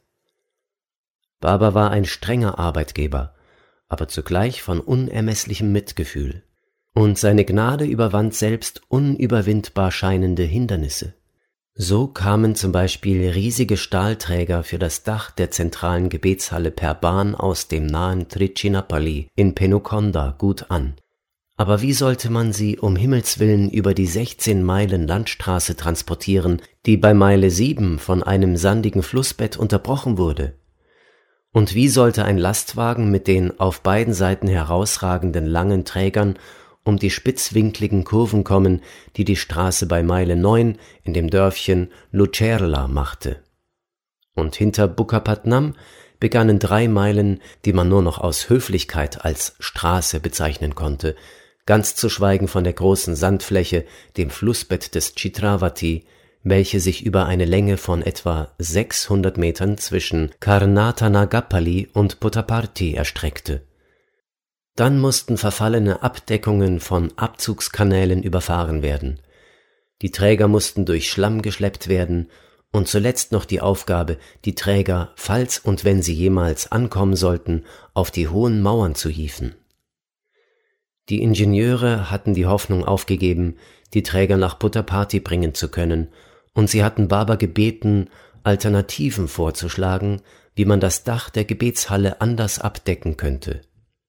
Baba war ein strenger Arbeitgeber, aber zugleich von unermesslichem Mitgefühl, und seine Gnade überwand selbst unüberwindbar scheinende Hindernisse. So kamen zum Beispiel riesige Stahlträger für das Dach der zentralen Gebetshalle per Bahn aus dem nahen Trichinapalli in Penukonda gut an. Aber wie sollte man sie um Himmels willen über die 16 Meilen Landstraße transportieren, die bei Meile 7 von einem sandigen Flussbett unterbrochen wurde? Und wie sollte ein Lastwagen mit den auf beiden Seiten herausragenden langen Trägern um die spitzwinkligen Kurven kommen, die die Straße bei Meile 9 in dem Dörfchen Lucerla machte? Und hinter Bukkapatnam begannen 3 Meilen, die man nur noch aus Höflichkeit als Straße bezeichnen konnte, ganz zu schweigen von der großen Sandfläche, dem Flussbett des Chitravati, welche sich über eine Länge von etwa 600 Metern zwischen Karnatanagapalli und Puttaparthi erstreckte. Dann mussten verfallene Abdeckungen von Abzugskanälen überfahren werden. Die Träger mussten durch Schlamm geschleppt werden und zuletzt noch die Aufgabe, die Träger, falls und wenn sie jemals ankommen sollten, auf die hohen Mauern zu hieven. Die Ingenieure hatten die Hoffnung aufgegeben, die Träger nach Puttaparthi bringen zu können, und sie hatten Baba gebeten, Alternativen vorzuschlagen, wie man das Dach der Gebetshalle anders abdecken könnte.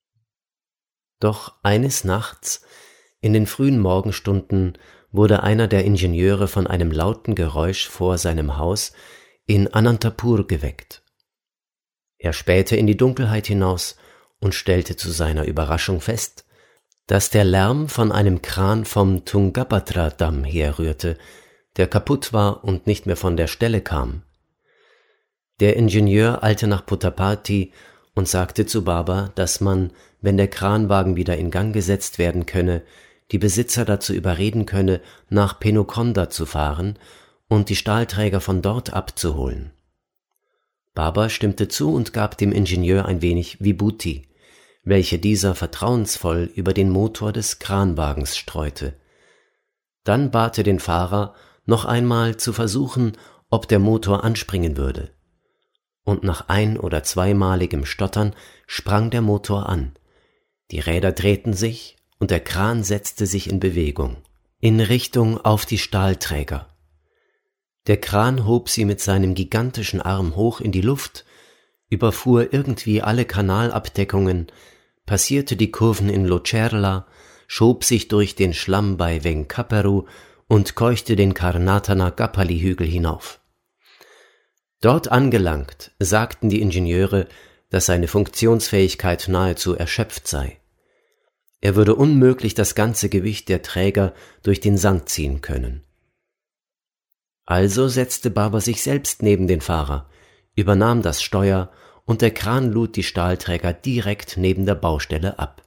Doch eines Nachts, in den frühen Morgenstunden, wurde einer der Ingenieure von einem lauten Geräusch vor seinem Haus in Anantapur geweckt. Er spähte in die Dunkelheit hinaus und stellte zu seiner Überraschung fest, dass der Lärm von einem Kran vom Tungabhadra-Damm herrührte, der kaputt war und nicht mehr von der Stelle kam. Der Ingenieur eilte nach Puttaparthi und sagte zu Baba, dass man, wenn der Kranwagen wieder in Gang gesetzt werden könne, die Besitzer dazu überreden könne, nach Penukonda zu fahren und die Stahlträger von dort abzuholen. Baba stimmte zu und gab dem Ingenieur ein wenig Vibhuti, welche dieser vertrauensvoll über den Motor des Kranwagens streute. Dann bat er den Fahrer, noch einmal zu versuchen, ob der Motor anspringen würde. Und nach ein- oder zweimaligem Stottern sprang der Motor an. Die Räder drehten sich und der Kran setzte sich in Bewegung, in Richtung auf die Stahlträger. Der Kran hob sie mit seinem gigantischen Arm hoch in die Luft, überfuhr irgendwie alle Kanalabdeckungen, passierte die Kurven in Lucerla, schob sich durch den Schlamm bei Venkaperu und keuchte den Karnatanagapalli-Hügel hinauf. Dort angelangt, sagten die Ingenieure, dass seine Funktionsfähigkeit nahezu erschöpft sei. Er würde unmöglich das ganze Gewicht der Träger durch den Sand ziehen können. Also setzte Baba sich selbst neben den Fahrer, übernahm das Steuer und der Kran lud die Stahlträger direkt neben der Baustelle ab.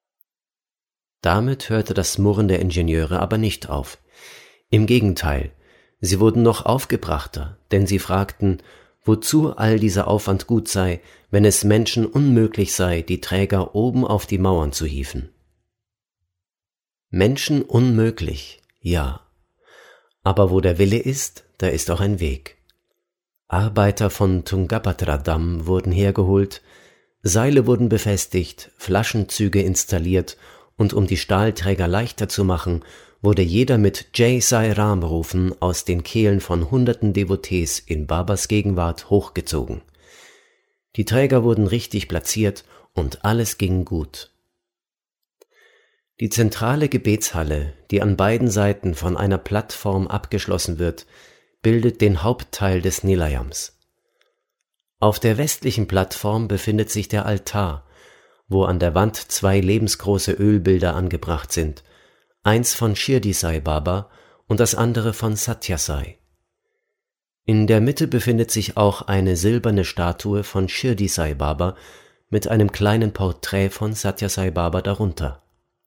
Damit hörte das Murren der Ingenieure aber nicht auf. Im Gegenteil, sie wurden noch aufgebrachter, denn sie fragten, wozu all dieser Aufwand gut sei, wenn es Menschen unmöglich sei, die Träger oben auf die Mauern zu hieven. Menschen unmöglich, ja. Aber wo der Wille ist, da ist auch ein Weg. Arbeiter von Tungabhadra-Damm wurden hergeholt, Seile wurden befestigt, Flaschenzüge installiert und um die Stahlträger leichter zu machen, wurde jeder mit Jai Sai Ram rufen aus den Kehlen von hunderten Devotees in Babas Gegenwart hochgezogen. Die Träger wurden richtig platziert und alles ging gut. Die zentrale Gebetshalle, die an beiden Seiten von einer Plattform abgeschlossen wird, bildet den Hauptteil des Nilayams. Auf der westlichen Plattform befindet sich der Altar, wo an der Wand 2 lebensgroße Ölbilder angebracht sind, eins von Shirdi Sai Baba und das andere von Satya Sai. In der Mitte befindet sich auch eine silberne Statue von Shirdi Sai Baba mit einem kleinen Porträt von Satya Sai Baba darunter.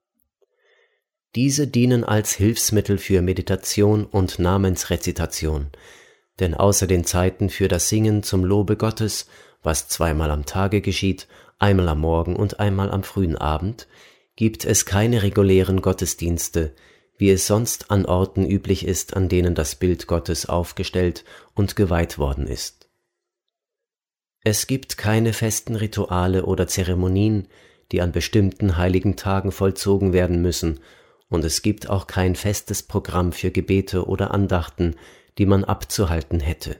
Diese dienen als Hilfsmittel für Meditation und Namensrezitation, denn außer den Zeiten für das Singen zum Lobe Gottes, was 2-mal am Tage geschieht, einmal am Morgen und einmal am frühen Abend, gibt es keine regulären Gottesdienste, wie es sonst an Orten üblich ist, an denen das Bild Gottes aufgestellt und geweiht worden ist. Es gibt keine festen Rituale oder Zeremonien, die an bestimmten heiligen Tagen vollzogen werden müssen, und es gibt auch kein festes Programm für Gebete oder Andachten, die man abzuhalten hätte.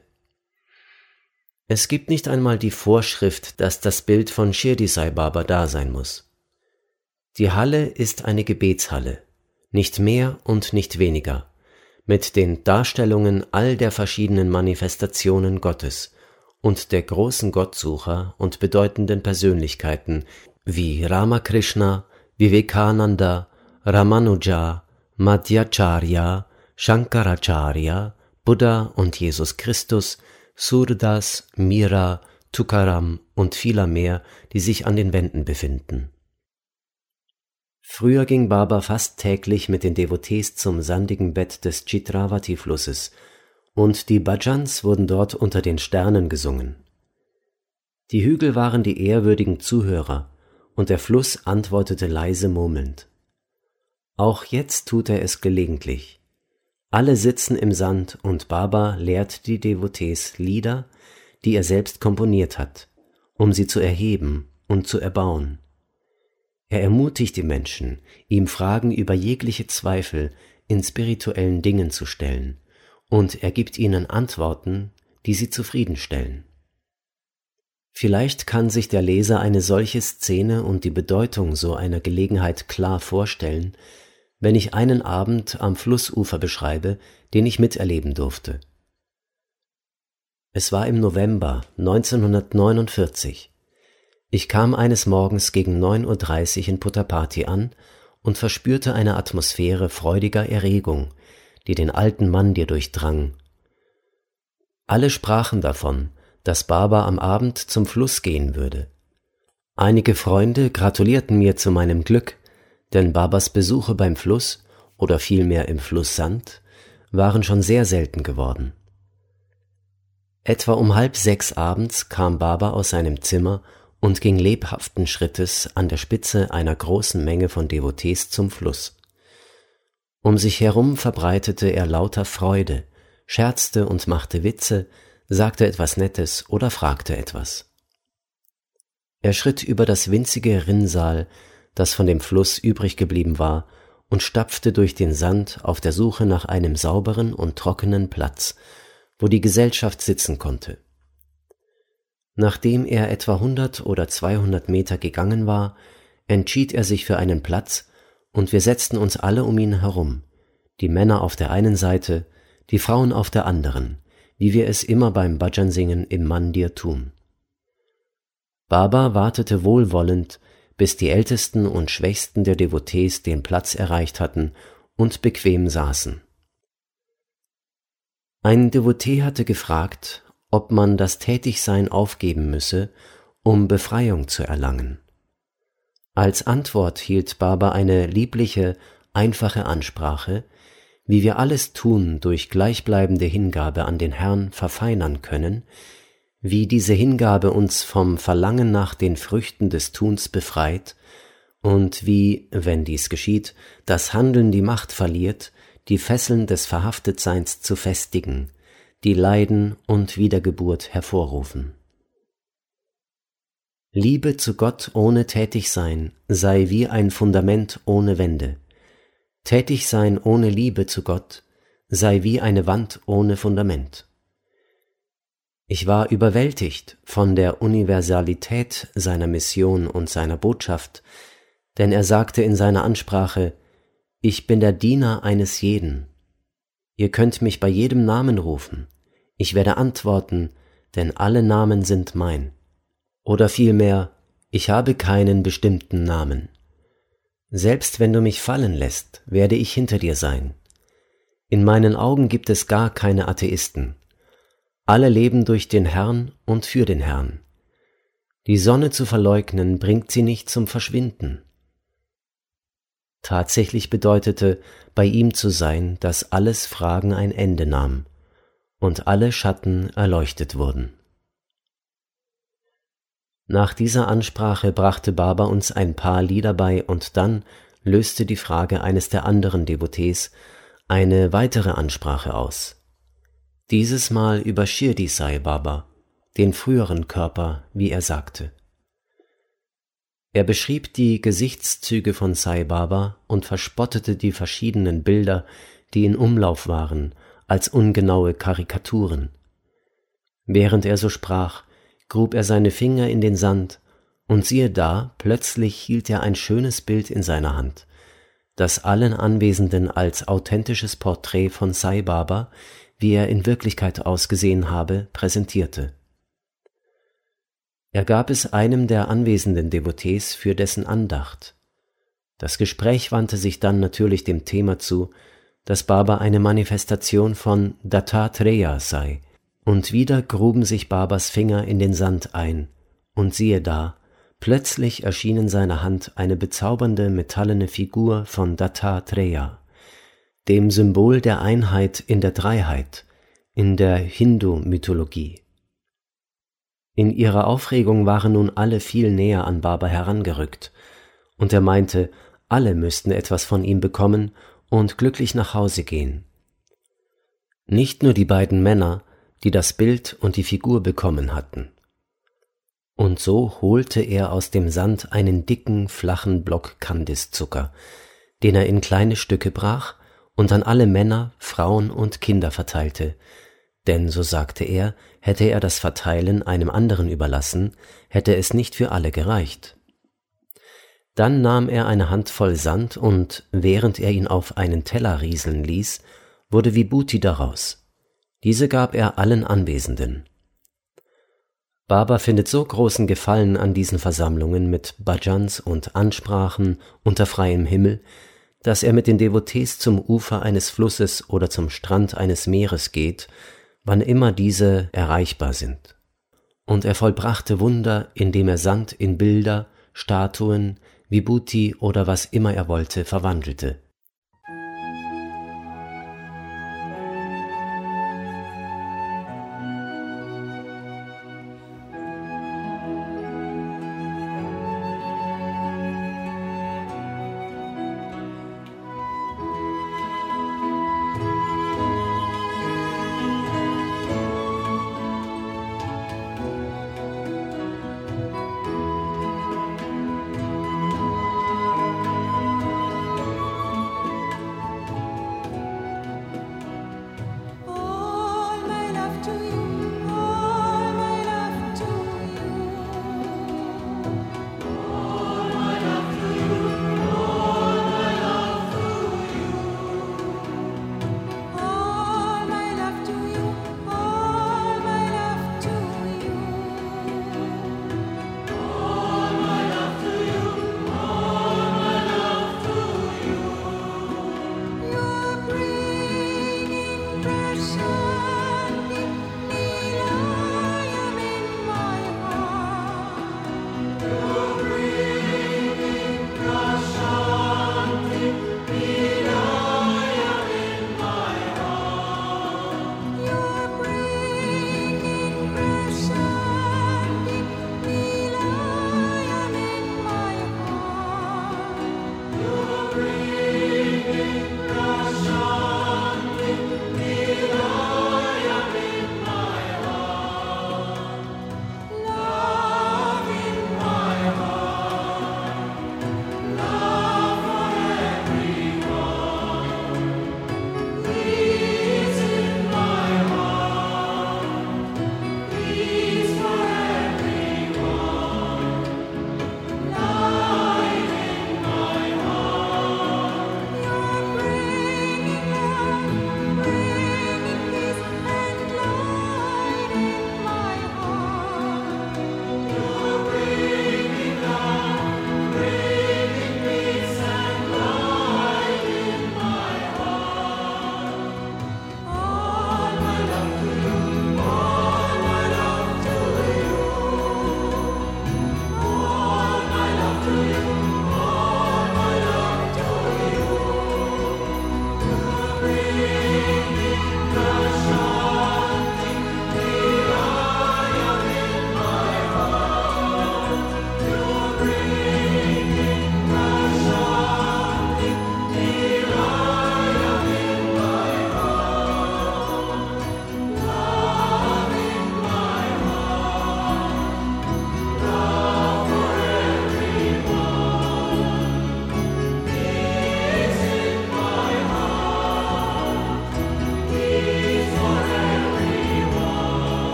Es gibt nicht einmal die Vorschrift, dass das Bild von Shirdi Sai Baba da sein muss. Die Halle ist eine Gebetshalle, nicht mehr und nicht weniger, mit den Darstellungen all der verschiedenen Manifestationen Gottes und der großen Gottsucher und bedeutenden Persönlichkeiten wie Ramakrishna, Vivekananda, Ramanuja, Madhyacharya, Shankaracharya, Buddha und Jesus Christus, Surdas, Mira, Tukaram und vieler mehr, die sich an den Wänden befinden. Früher ging Baba fast täglich mit den Devotees zum sandigen Bett des Chitravati-Flusses, und die Bhajans wurden dort unter den Sternen gesungen. Die Hügel waren die ehrwürdigen Zuhörer, und der Fluss antwortete leise murmelnd. Auch jetzt tut er es gelegentlich. Alle sitzen im Sand und Baba lehrt die Devotees Lieder, die er selbst komponiert hat, um sie zu erheben und zu erbauen. Er ermutigt die Menschen, ihm Fragen über jegliche Zweifel in spirituellen Dingen zu stellen, und er gibt ihnen Antworten, die sie zufriedenstellen. Vielleicht kann sich der Leser eine solche Szene und die Bedeutung so einer Gelegenheit klar vorstellen, wenn ich einen Abend am Flussufer beschreibe, den ich miterleben durfte. Es war im November 1949. Ich kam eines Morgens gegen 9:30 Uhr in Puttaparthi an und verspürte eine Atmosphäre freudiger Erregung, die den alten Mann dir durchdrang. Alle sprachen davon, dass Baba am Abend zum Fluss gehen würde. Einige Freunde gratulierten mir zu meinem Glück, denn Babas Besuche beim Fluss, oder vielmehr im Flusssand, waren schon sehr selten geworden. Etwa um 5:30 abends kam Baba aus seinem Zimmer und ging lebhaften Schrittes an der Spitze einer großen Menge von Devotees zum Fluss. Um sich herum verbreitete er lauter Freude, scherzte und machte Witze, sagte etwas Nettes oder fragte etwas. Er schritt über das winzige Rinnsal, das von dem Fluss übrig geblieben war, und stapfte durch den Sand auf der Suche nach einem sauberen und trockenen Platz, wo die Gesellschaft sitzen konnte. Nachdem er etwa 100 oder 200 Meter gegangen war, entschied er sich für einen Platz, und wir setzten uns alle um ihn herum, die Männer auf der einen Seite, die Frauen auf der anderen, wie wir es immer beim Bhajan-Singen im Mandir tun. Baba wartete wohlwollend, bis die Ältesten und Schwächsten der Devotees den Platz erreicht hatten und bequem saßen. Ein Devotee hatte gefragt, ob man das Tätigsein aufgeben müsse, um Befreiung zu erlangen. Als Antwort hielt Baba eine liebliche, einfache Ansprache, wie wir alles Tun durch gleichbleibende Hingabe an den Herrn verfeinern können, wie diese Hingabe uns vom Verlangen nach den Früchten des Tuns befreit und wie, wenn dies geschieht, das Handeln die Macht verliert, die Fesseln des Verhaftetseins zu festigen, die Leiden und Wiedergeburt hervorrufen. Liebe zu Gott ohne Tätigsein sei wie ein Fundament ohne Wände. Tätig sein ohne Liebe zu Gott sei wie eine Wand ohne Fundament. Ich war überwältigt von der Universalität seiner Mission und seiner Botschaft, denn er sagte in seiner Ansprache: Ich bin der Diener eines jeden. Ihr könnt mich bei jedem Namen rufen. Ich werde antworten, denn alle Namen sind mein. Oder vielmehr, ich habe keinen bestimmten Namen. Selbst wenn du mich fallen lässt, werde ich hinter dir sein. In meinen Augen gibt es gar keine Atheisten. Alle leben durch den Herrn und für den Herrn. Die Sonne zu verleugnen bringt sie nicht zum Verschwinden. Tatsächlich bedeutete, bei ihm zu sein, dass alles Fragen ein Ende nahm und alle Schatten erleuchtet wurden. Nach dieser Ansprache brachte Baba uns ein paar Lieder bei und dann löste die Frage eines der anderen Devotees eine weitere Ansprache aus. Dieses Mal über Shirdi Sai Baba, den früheren Körper, wie er sagte. Er beschrieb die Gesichtszüge von Sai Baba und verspottete die verschiedenen Bilder, die in Umlauf waren, als ungenaue Karikaturen. Während er so sprach, grub er seine Finger in den Sand, und siehe da, plötzlich hielt er ein schönes Bild in seiner Hand, das allen Anwesenden als authentisches Porträt von Sai Baba, wie er in Wirklichkeit ausgesehen habe, präsentierte. Er gab es einem der anwesenden Devotees für dessen Andacht. Das Gespräch wandte sich dann natürlich dem Thema zu, dass Baba eine Manifestation von Dattatreya sei, und wieder gruben sich Babas Finger in den Sand ein, und siehe da, plötzlich erschien in seiner Hand eine bezaubernde metallene Figur von Dattatreya, dem Symbol der Einheit in der Dreiheit, in der Hindu-Mythologie. In ihrer Aufregung waren nun alle viel näher an Baba herangerückt, und er meinte, alle müssten etwas von ihm bekommen und glücklich nach Hause gehen. Nicht nur die beiden Männer, die das Bild und die Figur bekommen hatten. Und so holte er aus dem Sand einen dicken, flachen Block Kandiszucker, den er in kleine Stücke brach und an alle Männer, Frauen und Kinder verteilte, denn, so sagte er, hätte er das Verteilen einem anderen überlassen, hätte es nicht für alle gereicht. Dann nahm er eine Handvoll Sand und, während er ihn auf einen Teller rieseln ließ, wurde Vibhuti daraus. Diese gab er allen Anwesenden. Baba findet so großen Gefallen an diesen Versammlungen mit Bhajans und Ansprachen unter freiem Himmel, dass er mit den Devotees zum Ufer eines Flusses oder zum Strand eines Meeres geht, wann immer diese erreichbar sind. Und er vollbrachte Wunder, indem er Sand in Bilder, Statuen, Vibhuti oder was immer er wollte, verwandelte.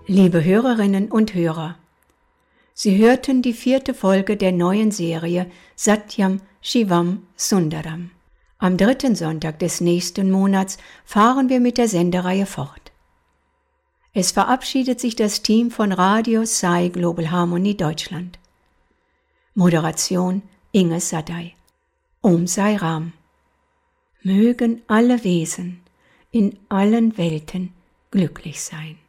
Liebe Hörerinnen und Hörer, Sie hörten die 4. Folge der neuen Serie Satyam Shivam Sundaram. Am 3. Sonntag des nächsten Monats fahren wir mit der Sendereihe fort. Es verabschiedet sich das Team von Radio Sai Global Harmony Deutschland. Moderation Inge Sadai. Om Sai Ram. Mögen alle Wesen in allen Welten glücklich sein.